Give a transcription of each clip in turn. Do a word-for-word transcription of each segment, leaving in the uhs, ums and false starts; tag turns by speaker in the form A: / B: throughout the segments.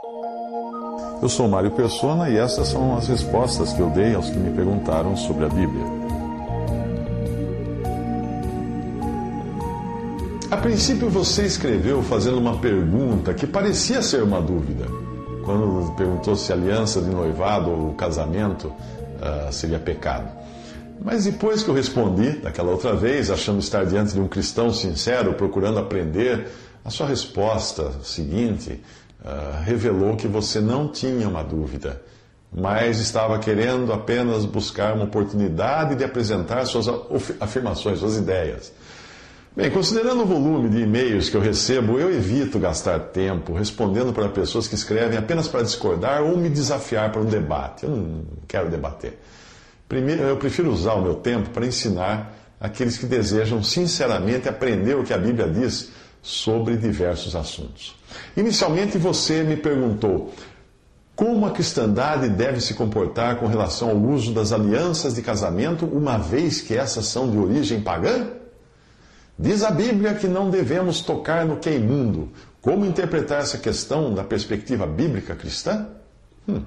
A: Eu sou Mário Persona e essas são as respostas que eu dei aos que me perguntaram sobre a Bíblia. A princípio você escreveu fazendo uma pergunta que parecia ser uma dúvida, quando perguntou se aliança de noivado ou casamento uh, seria pecado. Mas depois que eu respondi, daquela outra vez, achando estar diante de um cristão sincero, procurando aprender, a sua resposta seguinte uh, revelou que você não tinha uma dúvida, mas estava querendo apenas buscar uma oportunidade de apresentar suas afirmações, suas ideias. Bem, considerando o volume de e-mails que eu recebo, eu evito gastar tempo respondendo para pessoas que escrevem apenas para discordar ou me desafiar para um debate. Eu não quero debater. Primeiro, eu prefiro usar o meu tempo para ensinar aqueles que desejam sinceramente aprender o que a Bíblia diz sobre diversos assuntos. Inicialmente você me perguntou como a cristandade deve se comportar com relação ao uso das alianças de casamento, uma vez que essas são de origem pagã? Diz a Bíblia que não devemos tocar no que é imundo. Como interpretar essa questão da perspectiva bíblica cristã? Hum.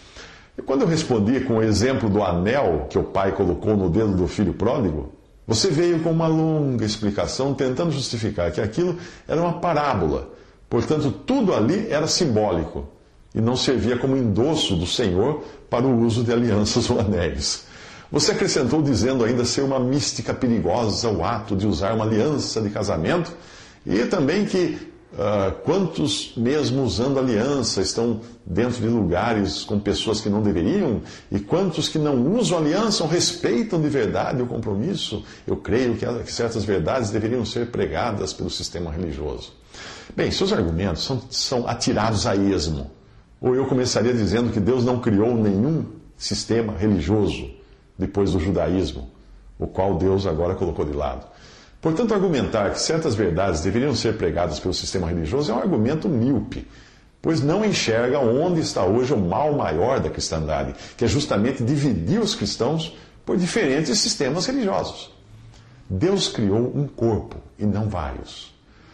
A: E quando eu respondi com o exemplo do anel que o pai colocou no dedo do filho pródigo, você veio com uma longa explicação tentando justificar que aquilo era uma parábola. Portanto, tudo ali era simbólico e não servia como endosso do Senhor para o uso de alianças ou anéis. Você acrescentou dizendo ainda ser uma mística perigosa o ato de usar uma aliança de casamento e também que uh, quantos mesmo usando aliança estão dentro de lugares com pessoas que não deveriam e quantos que não usam aliança ou respeitam de verdade o compromisso. Eu creio que, que certas verdades deveriam ser pregadas pelo sistema religioso. Bem, seus argumentos são, são atirados a esmo. Ou eu começaria dizendo que Deus não criou nenhum sistema religioso depois do judaísmo, o qual Deus agora colocou de lado. Portanto, argumentar que certas verdades deveriam ser pregadas pelo sistema religioso é um argumento míope, pois não enxerga onde está hoje o mal maior da cristandade, que é justamente dividir os cristãos por diferentes sistemas religiosos. Deus criou um corpo e não vários.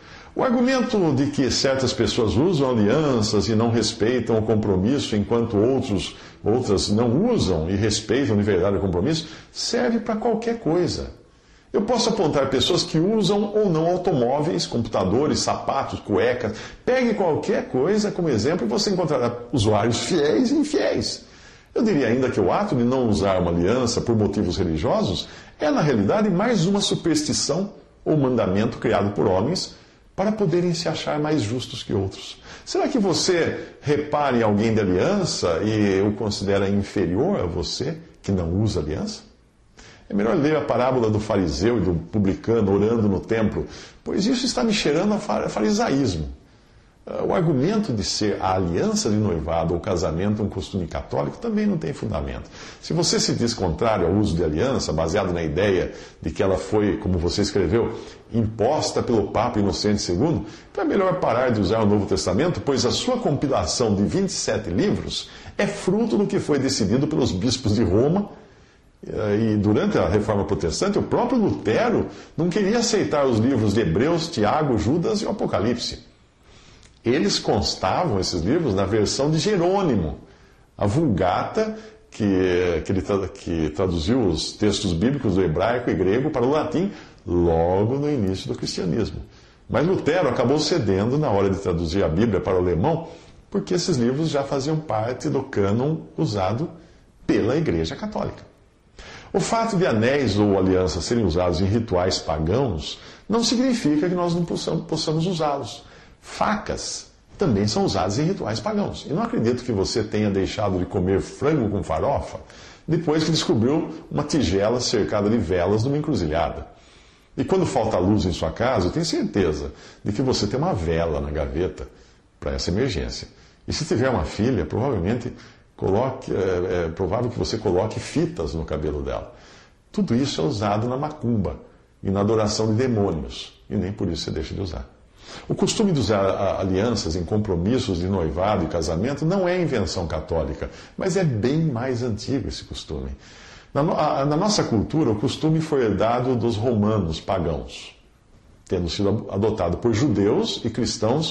A: O argumento de que certas pessoas usam alianças e não respeitam o compromisso, enquanto outros, outras não usam e respeitam de verdade o compromisso, serve para qualquer coisa. Eu posso apontar pessoas que usam ou não automóveis, computadores, sapatos, cuecas. Pegue qualquer coisa como exemplo e você encontrará usuários fiéis e infiéis. Eu diria ainda que o ato de não usar uma aliança por motivos religiosos é, na realidade, mais uma superstição ou mandamento criado por homens para poderem se achar mais justos que outros. Será que você repara em alguém de aliança e o considera inferior a você, que não usa aliança? É melhor ler a parábola do fariseu e do publicano orando no templo, pois isso está me cheirando a farisaísmo. O argumento de ser a aliança de noivado ou casamento um costume católico também não tem fundamento. Se você se diz contrário ao uso de aliança, baseado na ideia de que ela foi, como você escreveu, imposta pelo Papa Inocente segundo, então é melhor parar de usar o Novo Testamento, pois a sua compilação de vinte e sete livros é fruto do que foi decidido pelos bispos de Roma. E durante a Reforma Protestante, o próprio Lutero não queria aceitar os livros de Hebreus, Tiago, Judas e o Apocalipse. Eles constavam, esses livros, na versão de Jerônimo, a Vulgata, que, que, ele, que traduziu os textos bíblicos do hebraico e grego para o latim logo no início do cristianismo. Mas Lutero acabou cedendo na hora de traduzir a Bíblia para o alemão, porque esses livros já faziam parte do cânon usado pela Igreja Católica. O fato de anéis ou alianças serem usados em rituais pagãos não significa que nós não possamos, possamos usá-los. Facas também são usadas em rituais pagãos. E não acredito que você tenha deixado de comer frango com farofa depois que descobriu uma tigela cercada de velas numa encruzilhada. E quando falta luz em sua casa, eu tenho certeza de que você tem uma vela na gaveta para essa emergência. E se tiver uma filha, provavelmente coloque, é, é provável que você coloque fitas no cabelo dela. Tudo isso é usado na macumba e na adoração de demônios. E nem por isso você deixa de usar. O costume de usar alianças em compromissos de noivado e casamento não é invenção católica, mas é bem mais antigo esse costume. Na, no, a, na nossa cultura, o costume foi herdado dos romanos pagãos, tendo sido adotado por judeus e cristãos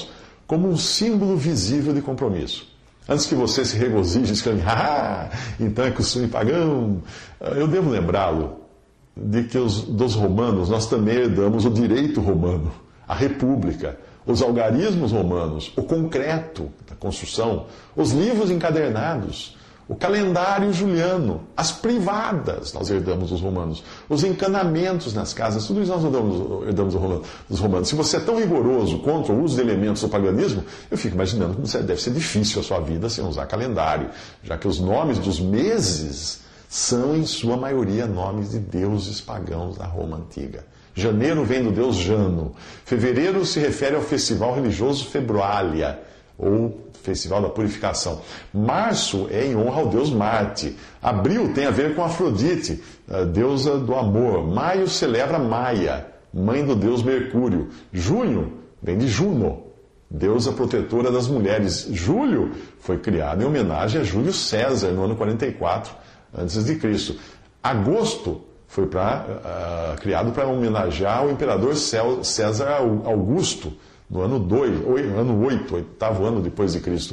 A: como um símbolo visível de compromisso. Antes que você se regozije e escreve, ah, então é costume pagão, eu devo lembrá-lo de que os, dos romanos nós também herdamos o direito romano, a república, os algarismos romanos, o concreto da construção, os livros encadernados, o calendário juliano, as privadas, nós herdamos dos romanos, os encanamentos nas casas, tudo isso nós herdamos, herdamos dos romanos. Se você é tão rigoroso contra o uso de elementos do paganismo, eu fico imaginando como deve ser difícil a sua vida sem usar calendário, já que os nomes dos meses são, em sua maioria, nomes de deuses pagãos da Roma antiga. Janeiro vem do deus Jano. Fevereiro se refere ao festival religioso Februália, ou Festival da Purificação. Março é em honra ao deus Marte. Abril tem a ver com Afrodite, a deusa do amor. Maio celebra Maia, mãe do deus Mercúrio. Junho vem de Juno, deusa protetora das mulheres. Julho foi criado em homenagem a Júlio César, no ano quarenta e quatro antes de Cristo. Agosto foi pra, uh, criado para homenagear o imperador César Augusto, no ano dois, ano oito, oitavo ano depois de Cristo.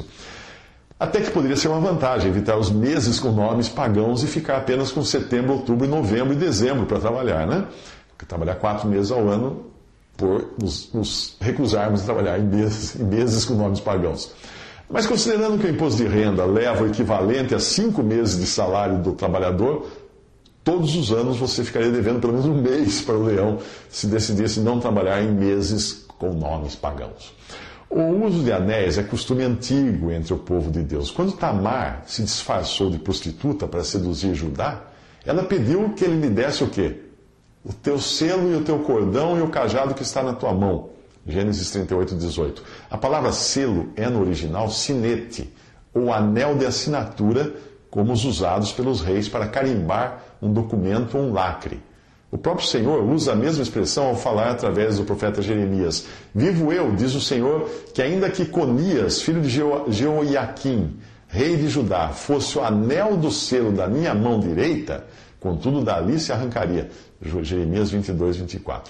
A: Até que poderia ser uma vantagem evitar os meses com nomes pagãos e ficar apenas com setembro, outubro, novembro e dezembro para trabalhar, né? Trabalhar quatro meses ao ano por nos, nos recusarmos a trabalhar em meses, em meses com nomes pagãos. Mas considerando que o imposto de renda leva o equivalente a cinco meses de salário do trabalhador, todos os anos você ficaria devendo pelo menos um mês para o leão se decidisse não trabalhar em meses com nomes pagãos. O uso de anéis é costume antigo entre o povo de Deus. Quando Tamar se disfarçou de prostituta para seduzir Judá, ela pediu que ele lhe desse o quê? O teu selo e o teu cordão e o cajado que está na tua mão. Gênesis trinta e oito, dezoito. A palavra selo é no original sinete, ou anel de assinatura, como os usados pelos reis para carimbar um documento ou um lacre. O próprio Senhor usa a mesma expressão ao falar através do profeta Jeremias. Vivo eu, diz o Senhor, que ainda que Conias, filho de Jeoiaquim, rei de Judá, fosse o anel do selo da minha mão direita, contudo dali se arrancaria. Jeremias vinte e dois, vinte e quatro.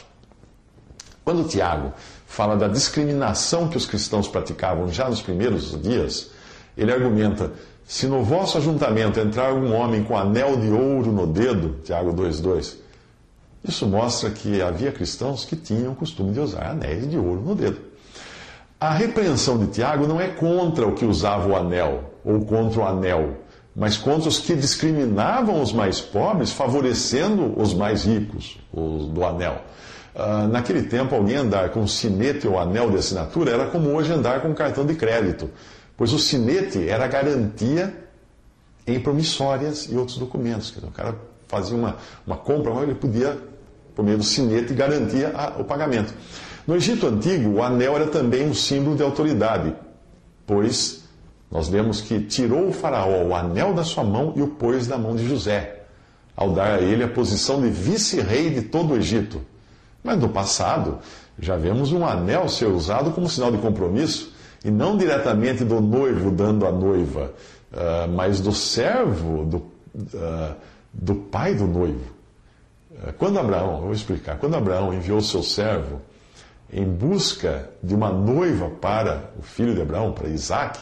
A: Quando Tiago fala da discriminação que os cristãos praticavam já nos primeiros dias, ele argumenta: se no vosso ajuntamento entrar um homem com anel de ouro no dedo, Tiago dois, dois, isso mostra que havia cristãos que tinham o costume de usar anéis de ouro no dedo. A repreensão de Tiago não é contra o que usava o anel, ou contra o anel, mas contra os que discriminavam os mais pobres, favorecendo os mais ricos, os do anel. Uh, naquele tempo, alguém andar com um sinete ou anel de assinatura era como hoje andar com um cartão de crédito, pois o sinete era garantia em promissórias e outros documentos. O cara fazia uma, uma compra, mas ele podia, por meio do sinete, garantir a, o pagamento. No Egito Antigo, o anel era também um símbolo de autoridade, pois nós vemos que tirou o faraó o anel da sua mão e o pôs na mão de José, ao dar a ele a posição de vice-rei de todo o Egito. Mas no passado, já vemos um anel ser usado como sinal de compromisso, e não diretamente do noivo dando à noiva, uh, mas do servo, do, uh, do pai do noivo. Uh, quando Abraão, eu vou explicar, quando Abraão enviou seu servo em busca de uma noiva para o filho de Abraão, para Isaque,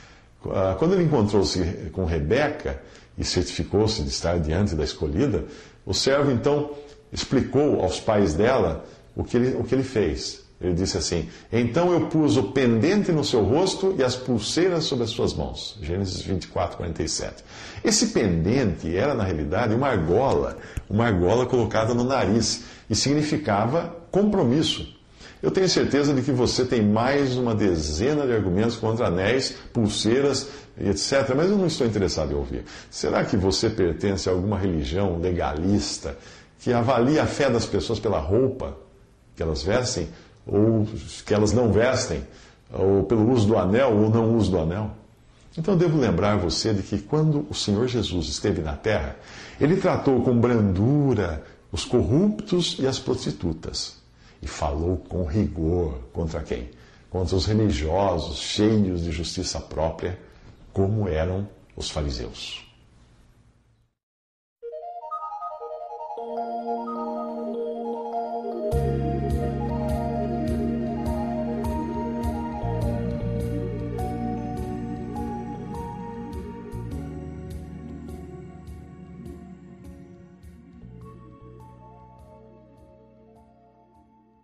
A: uh, quando ele encontrou-se com Rebeca e certificou-se de estar diante da escolhida, o servo então explicou aos pais dela o que ele, o que ele fez. Ele disse assim: então eu pus o pendente no seu rosto e as pulseiras sobre as suas mãos. Gênesis vinte e quatro, quarenta e sete. Esse pendente era, na realidade, uma argola, uma argola colocada no nariz, e significava compromisso. Eu tenho certeza de que você tem mais uma dezena de argumentos contra anéis, pulseiras, etcétera, mas eu não estou interessado em ouvir. Será que você pertence a alguma religião legalista que avalia a fé das pessoas pela roupa que elas vestem, ou que elas não vestem, ou pelo uso do anel ou não uso do anel? Então eu devo lembrar você de que quando o Senhor Jesus esteve na terra, ele tratou com brandura os corruptos e as prostitutas, e falou com rigor contra quem? Contra os religiosos cheios de justiça própria, como eram os fariseus.